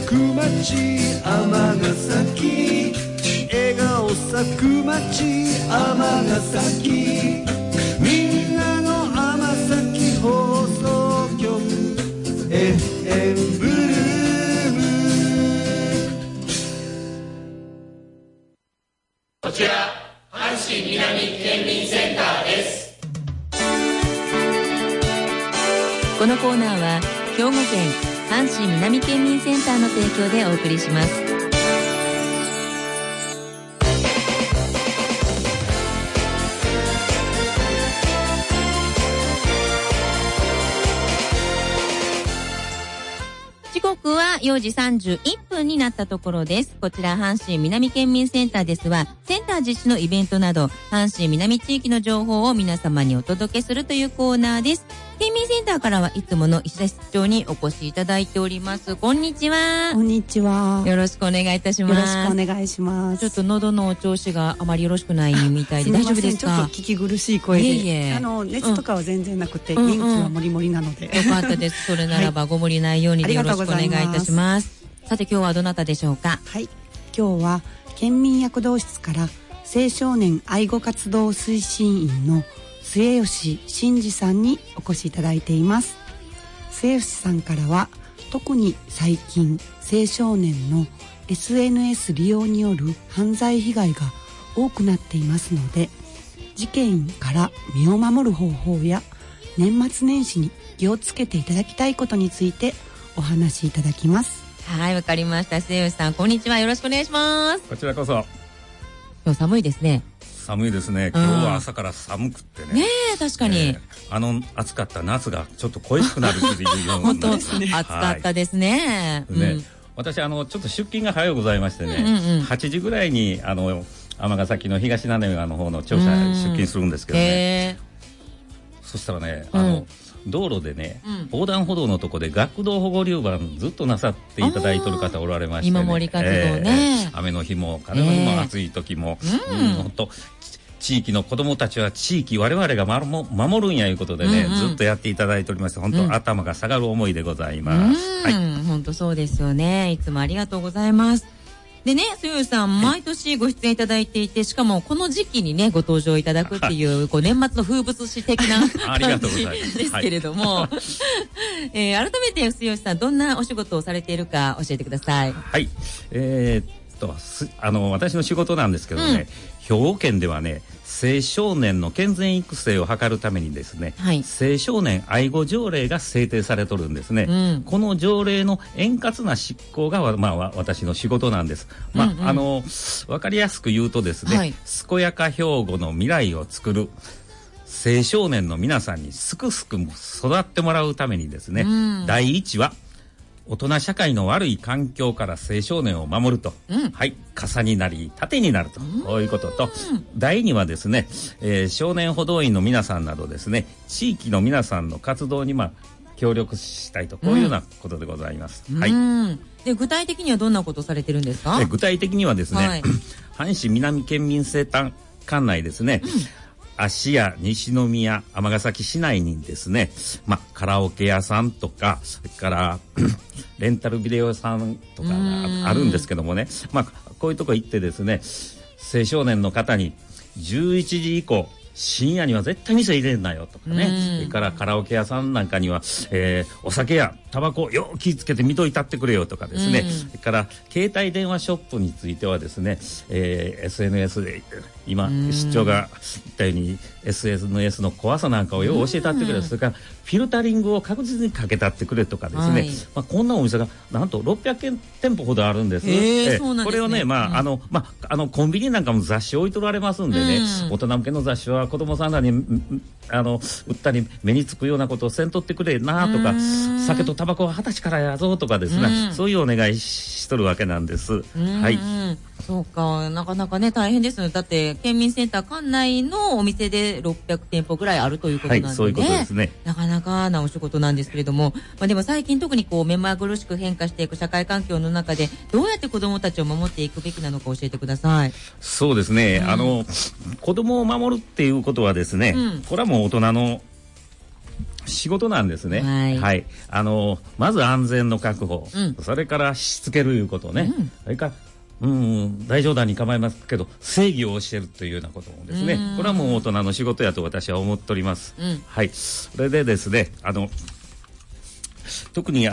く街尼崎、笑顔咲く街尼崎、みんなの尼崎放送局 FM ブルーム。 こちら阪神南県民センターです。 このコーナーは兵庫県阪神南県民センターの提供でお送りします。時刻は4時31分になったところです。こちら阪神南県民センターですは、センター実施のイベントなど阪神南地域の情報を皆様にお届けするというコーナーです。県民センターからはいつもの石田室長にお越しいただいております。こんにちは。 こんにちは。 よろしくお願いいたします。 よろしくお願いします。 ちょっと喉の調子があまりよろしくないみたいで大丈夫ですか？ ちょっと聞き苦しい声で、 いえいえ、 熱とかは全然なくて、元気はもりもりなので、 よかったです。それならばご無理ないようにでよろしくお願いいたします。さて今日はどなたでしょうか？ はい、今日は県民躍動室から青少年愛護活動推進員の末吉真二さんにお越しいただいています。末吉さんからは、特に最近青少年の SNS 利用による犯罪被害が多くなっていますので、事件から身を守る方法や年末年始に気をつけていただきたいことについてお話しいただきます。 はい、わかりました。末吉さん、こんにちは。よろしくお願いします。 こちらこそ。 今日寒いですね。 寒いですね。今日は朝から寒くってね。 ねえ、確かに。 暑かった夏がちょっと恋しくなるっていうような。 本当ですね。暑かったですね。 私ちょっと出勤が早うございましてね、8時ぐらいに尼崎の東滑川の方の庁舎へ出勤するんですけどね。そしたらね、道路でね、横断歩道のとこで学童保護留番ずっとなさっていただいてる方おられましてね。 見守り活動ね。 雨の日も風の日も暑い時も、本当地域の子どもたちは地域我々が守るんやいうことでね、ずっとやっていただいておりまして、本当、頭が下がる思いでございます。はい、 本当そうですよね。いつもありがとうございます。でね、末吉さん、毎年ご出演いただいていて、しかもこの時期にねご登場いただくっていう、こう年末の風物詩的な感じですけれども、改めて末吉さん、どんなお仕事をされているか教えてください。 はい、私の仕事なんですけどね、兵庫県ではね、青少年の健全育成を図るためにですね、青少年愛護条例が制定されとるんですね。この条例の円滑な執行が、私の仕事なんです。わかりやすく言うとですね、健やか兵庫の未来を作る青少年の皆さんにすくすく育ってもらうためにですね、第一は大人社会の悪い環境から青少年を守ると、傘になり盾になると、こういうことと、第2はですね、少年補導員の皆さんなどですね、地域の皆さんの活動に協力したいと、こういうようなことでございます。 で、具体的にはどんなことをされてるんですか？ 具体的にはですね、阪神南県民センター管内ですね、芦屋、西宮、尼崎市内にですね、カラオケ屋さんとか、それからレンタルビデオ屋さんとかがあるんですけどもね、こういうとこ行ってですね、青少年の方に11時以降深夜には絶対店入れんなよとかね、それからカラオケ屋さんなんかには、お酒やタバコよう気ぃつけて見といたってくれよとかですね、それから携帯電話ショップについてはですね、SNS で今市長が言ったように SNS の怖さなんかをよう教えたってくれ、それからフィルタリングを確実にかけたってくれとかですね、こんなお店がなんと600店舗ほどあるんです。これをね、コンビニなんかも雑誌置いとられますんでね、大人向けの雑誌は子供さんらに売ったり目につくようなことをせんとってくれなとか、酒とタバコは20歳からやぞとかですね、そういうお願いしとるわけなんです。 そうか、なかなかね大変ですよ。だって県民センター管内のお店で600店舗ぐらいあるということなんでね、 そういうことですね。 なかなかなお仕事なんですけれども、でも最近特にこう目まぐるしく変化していく社会環境の中で、どうやって子どもたちを守っていくべきなのか教えてください。 そうですね、子どもを守るっていうことはですね、これはもう大人の仕事なんですね。 はい、 はい、まず安全の確保、それからしつけるいうことね、それから大冗談に構いますけど正義を教えるというようなこともですね、これはもう大人の仕事やと私は思っております。はい、それでですね、特に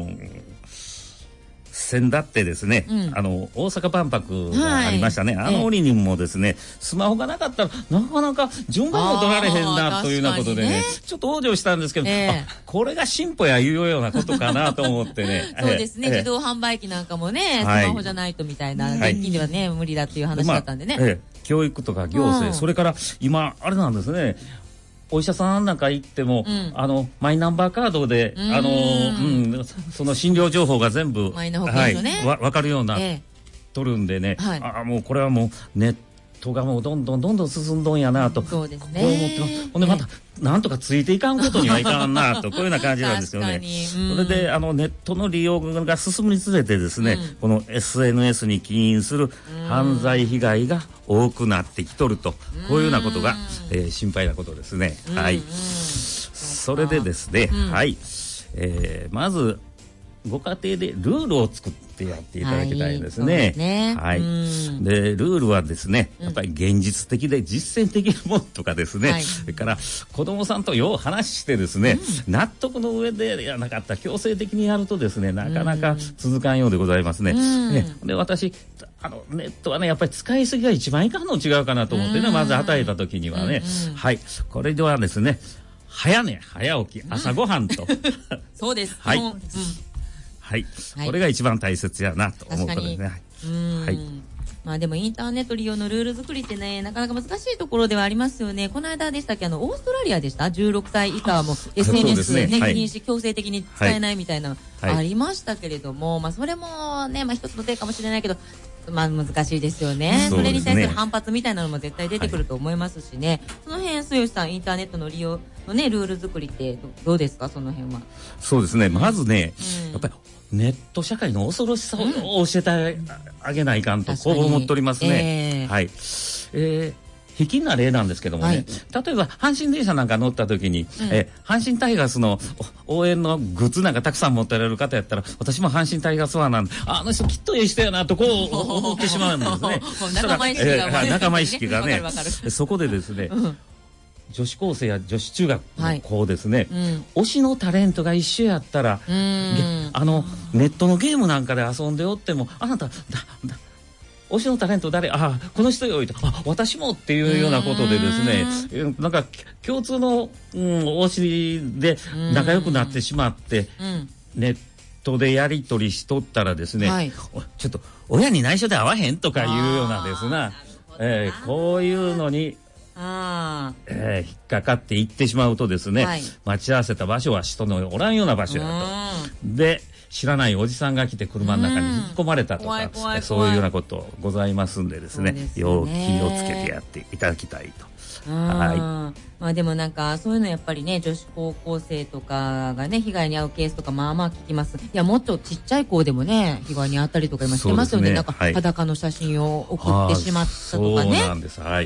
先だってですね、大阪万博がありましたね、折にもですね、スマホがなかったらなかなか順番も取られへんなというようなことでね、ちょっと往生したんですけど、これが進歩やいうようなことかなと思ってねそうですね、自動販売機なんかもね、スマホじゃないとみたいな、現金ではね、無理だっていう話だったんでね、 教育とか行政、それから今あれなんですね、お医者さんなんか行っても、マイナンバーカードで、その診療情報が全部、 マイナ保険証ね、 分かるようになっとるんでね、もうこれはもうネットがもうどんどん進んどんやなと、 そうですね、 こう思ってます。ほんでまた、なんとかついていかんことにはいかんなとこういうような感じなんですよね。それでネットの利用が進むにつれてですね、この SNS に起因する犯罪被害が多くなってきとると、こういうようなことが、心配なことですね。はい、それでですね、はい、まずご家庭でルールを作ってやっていただきたいですね。はい。で、ルールはですね、やっぱり現実的で実践的なものとかですね、それから子供さんとよう話してですね、納得の上でやなかった強制的にやるとですね、なかなか続かんようでございますね。で、私ネットはね、やっぱり使いすぎが一番いかんの違うかなと思ってね、まず与えた時にはね、はい、これではですね、早寝早起き朝ごはんとそうです。 はい。はい、これが一番大切やなと思うことですね。はい。 まあでもインターネット利用のルール作りってね、なかなか難しいところではありますよね。この間でしたっけ、オーストラリアでした ?16 歳以下はもう SNS ね、禁止、強制的に使えないみたいなのありましたけれども、まあそれもね、まあ一つの手かもしれないけど、まあ難しいですよね。それに対する反発みたいなのも絶対出てくると思いますしね。その辺、末吉さん、インターネットの利用のね、ルール作りってどうですか、その辺は。 そうですね。まずね、やっぱりネット社会の恐ろしさを教えてあげないかんと、こう思っておりますね。はい。卑近な例なんですけどもね、例えば阪神電車なんか乗った時に、阪神タイガースの応援のグッズなんかたくさん持ってられる方やったら、私も阪神タイガースファンなんで、あの人きっといい人やなとこう思ってしまうんですね。仲間意識がね、そこでですね、女子高生や女子中学の子ですね、推しのタレントが一緒やったら、ネットのゲームなんかで遊んでおっても、あなた推しのタレント誰、この人よいと、私もっていうようなことでですね、なんか共通の、推しで仲良くなってしまって、ネットでやり取りしとったらですね、ちょっと親に内緒で会わへんとかいうようなですな、こういうのに引っかかっていってしまうとですね、待ち合わせた場所は人のおらんような場所やと。で、知らないおじさんが来て車の中に引っ込まれたとか、そういうようなことございますんでですね、よう気をつけてやっていただきたいと。 まあでもなんかそういうのやっぱりね、女子高校生とかがね被害に遭うケースとかまあまあ聞きます。いや、もっとちっちゃい子でもね被害に遭ったりとか今してますよね。なんか裸の写真を送ってしまったとかね。 そうなんです。はい。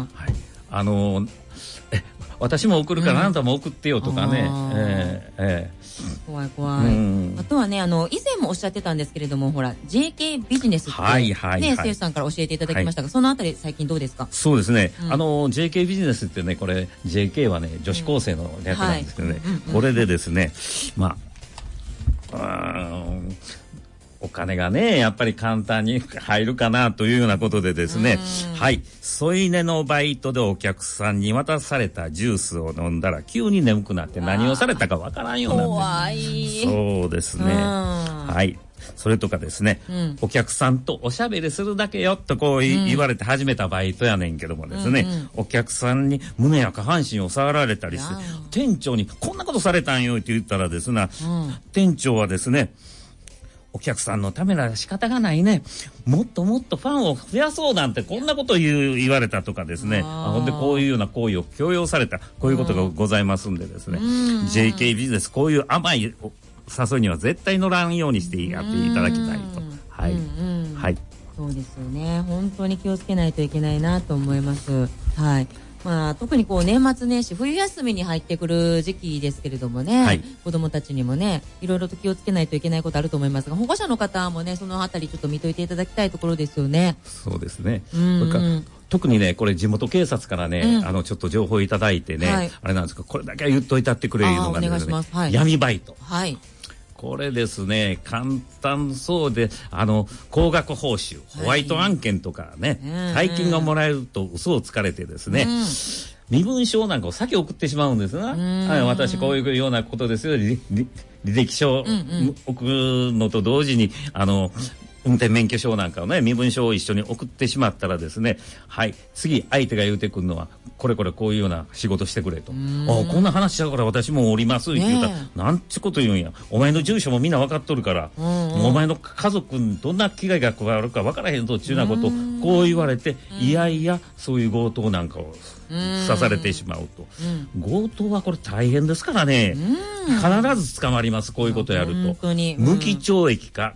私も送るからあなたも送ってよとかね。 怖い怖い。あとはね、以前もおっしゃってたんですけれども、ほら JK ビジネスってね、せいさんから教えていただきましたが、そのあたり最近どうですか？ そうですね、JK ビジネスってね、これ JK はね女子高生の略なんですけどね、これでですね、まあお金がねやっぱり簡単に入るかなというようなことでですね、添い寝のバイトでお客さんに渡されたジュースを飲んだら急に眠くなって何をされたかわからんようなんです。 怖い。 そうですね。はい。それとかですね、お客さんとおしゃべりするだけよとこう言われて始めたバイトやねんけどもですね、お客さんに胸や下半身を触られたりして、店長にこんなことされたんよって言ったらですね、店長はですね、お客さんのためなら仕方がないね、もっともっとファンを増やそうなんてこんなこと言われたとかですね、ほんでこういうような行為を強要された、こういうことがございますんでですね、JK ビジネスこういう甘い誘いには絶対乗らんようにしてやっていただきたいと。はい、はい、 そうですよね。本当に気をつけないといけないなと思います。はい。 特にこう年末年始冬休みに入ってくる時期ですけれどもね、はい、子どもたちにもねいろいろと気をつけないといけないことあると思いますが、保護者の方もねそのあたりちょっと見といていただきたいところですよね。 そうですね。特にねこれ地元警察からね、ちょっと情報いただいてね、はい、あれなんですか、これだけは言っといたってくれるのがね、はい、闇バイト、はい、これですね簡単そうで高額報酬、ホワイト案件とかね、大金がもらえると嘘をつかれてですね、身分証なんかを先送ってしまうんですな。はい、私こういうようなことですよ、履歴書送るのと同時に運転免許証なんかをね、身分証を一緒に送ってしまったらですね、はい、次相手が言うてくるのはこれこういうような仕事してくれと、こんな話だから私もおりますって言ったら、なんちゅうこと言うんや、お前の住所もみんな分かっとるから、お前の家族にどんな危害が加わるか分からへんぞっていうようなことをこう言われて、いやいやそういう強盗なんかを刺されてしまうと、強盗はこれ大変ですからね、必ず捕まります。こういうことやると無期懲役か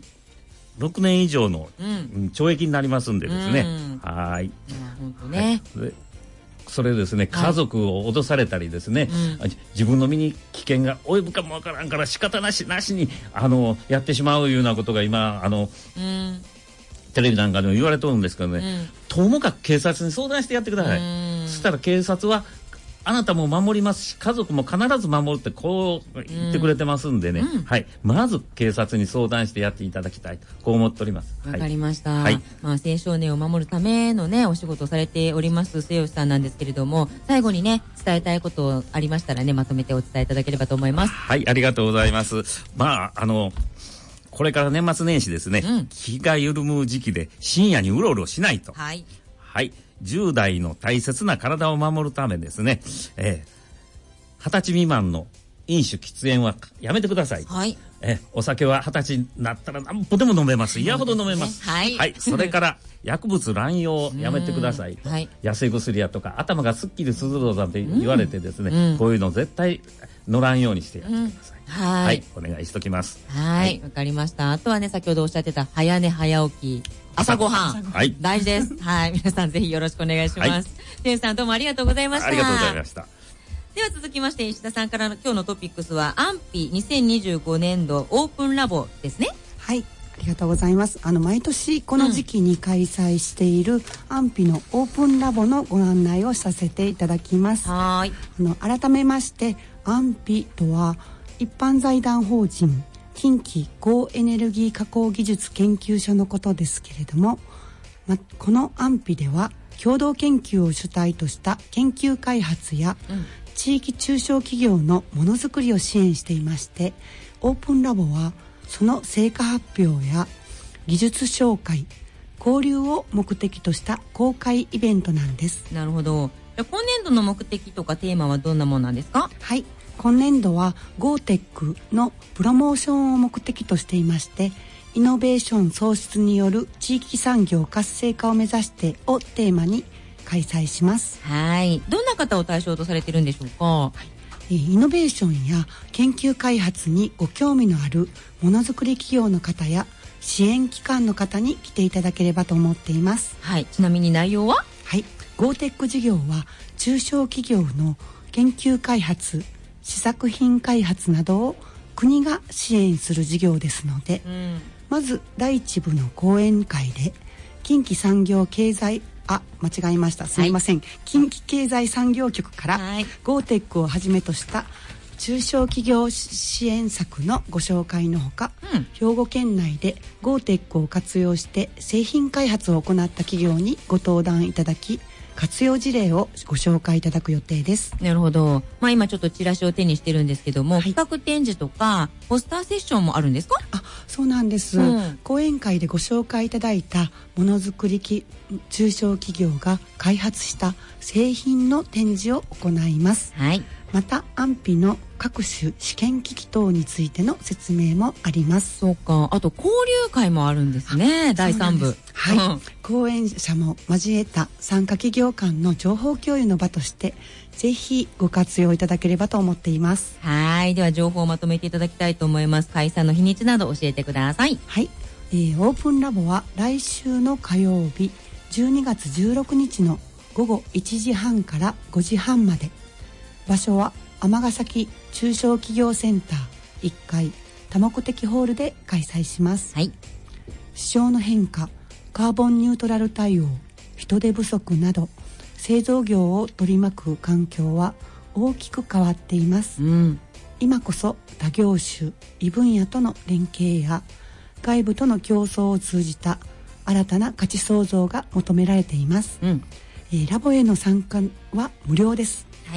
6年以上の懲役になりますんでですね、はい、本当ね、それですね、家族を脅されたりですね、自分の身に危険が及ぶかもわからんから仕方なしにやってしまうようなことが今テレビなんかでも言われとるんですけどね、ともかく警察に相談してやってください。そしたら警察はあなたも守りますし家族も必ず守るってこう言ってくれてますんでね、はい、まず警察に相談してやっていただきたいとこう思っております。 わかりました、はい、青少年を守るためのねお仕事をされております末吉さんなんですけれども、最後にね伝えたいことありましたらねまとめてお伝えいただければと思います。 はい、ありがとうございます。これから年末年始ですね、気が緩む時期で深夜にうろうろしないと、はい、はい、10代の大切な体を守るためですね、20歳未満の飲酒喫煙はやめてください、はい、お酒は20歳になったら何歩でも飲めます。嫌ほど飲めます、はいはい、それから薬物乱用をやめてくださいと、はい、安い薬やとか頭がすっきりするぞなんて言われてですね、こういうの絶対乗らんようにしてやってください、はい、はい、お願いしときます。 はい、わかりました。あとはね先ほどおっしゃってた早寝早起き朝ごはん、はい、大事です。はい、皆さんぜひよろしくお願いします。はい、てんさんどうもありがとうございました。 ありがとうございました。 では続きまして石田さんからの今日のトピックスは安否2025年度オープンラボですね。 はい、ありがとうございます。毎年この時期に開催している安否のオープンラボのご案内をさせていただきます。はい、改めまして安否とは一般財団法人近畿高エネルギー加工技術研究所のことですけれども、この安否では共同研究を主体とした研究開発や、地域中小企業のものづくりを支援していまして、オープンラボはその成果発表や技術紹介交流を目的とした公開イベントなんです。 なるほど。今年度の目的とかテーマはどんなものなんですか？ はい、今年度は GoTech のプロモーションを目的としていまして、イノベーション創出による地域産業活性化を目指してをテーマに開催します。 はい、どんな方を対象とされているんでしょうか？はい、 イノベーションや研究開発にご興味のあるものづくり企業の方や支援機関の方に来ていただければと思っています。 はい、ちなみに内容は？ はい、GoTech 事業は中小企業の研究開発、試作品開発などを国が支援する事業ですので、まず第一部の講演会で近畿産業経済間違えました、すみません、はい、近畿経済産業局から GoTech をはじめとした中小企業支援策のご紹介のほか、兵庫県内で GoTech を活用して製品開発を行った企業にご登壇いただき、活用事例をご紹介いただく予定です。 なるほど。今ちょっとチラシを手にしてるんですけども、企画展示とかポスターセッションもあるんですか？ そうなんです、講演会でご紹介いただいたものづくり中小企業が開発した製品の展示を行います。はい、また安否の各種試験機器等についての説明もあります。 そうか、あと交流会もあるんですね。第3部。 はい、講演者も交えた参加企業間の情報共有の場としてぜひご活用いただければと思っています。 はい、では情報をまとめていただきたいと思います。開催の日にちなど教えてください。 はい、オープンラボは来週の火曜日12月16日の午後1時半から5時半まで。場所は尼崎中小企業センター1階多目的ホールで開催します。 はい。 市場の変化、カーボンニュートラル対応、人手不足など製造業を取り巻く環境は大きく変わっています。今こそ他業種異分野との連携や外部との競争を通じた新たな価値創造が求められています。ラボへの参加は無料です。 はい。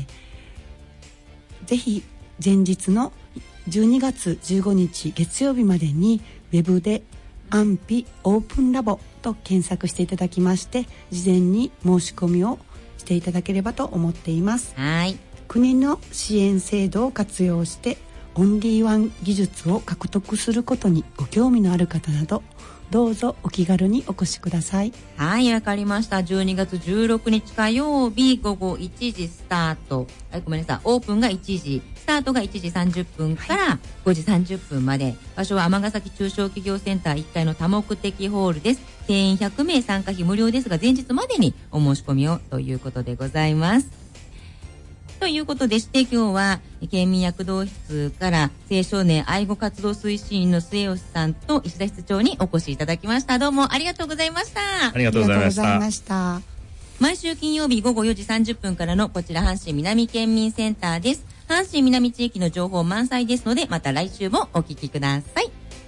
ぜひ前日の12月15日月曜日までにウェブで安否オープンラボと検索していただきまして、事前に申し込みをしていただければと思っています。 はい。 国の支援制度を活用してオンリーワン技術を獲得することにご興味のある方など、どうぞお気軽にお越しください。 はい、わかりました。12月16日火曜日午後1時スタート。ごめんなさい。オープンが1時、スタートが1時30分から5時30分まで。場所は尼崎中小企業センター1階の多目的ホールです。定員100名、参加費無料ですが、前日までにお申し込みをということでございます。ということでして、今日は県民躍動室から青少年愛護活動推進員の末吉さんと石田室長にお越しいただきました。どうもありがとうございました。 ありがとうございました。 毎週金曜日午後4時30分からのこちら阪神南県民センターです。阪神南地域の情報満載ですので、また来週もお聞きください。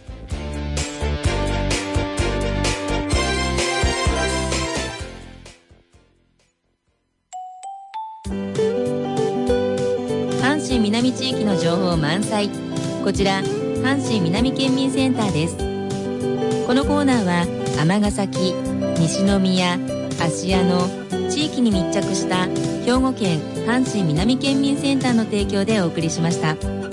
阪神南地域の情報満載。こちら阪神南県民センターです。このコーナーは尼崎、西宮、芦屋の地域に密着した兵庫県阪神南県民センターの提供でお送りしました。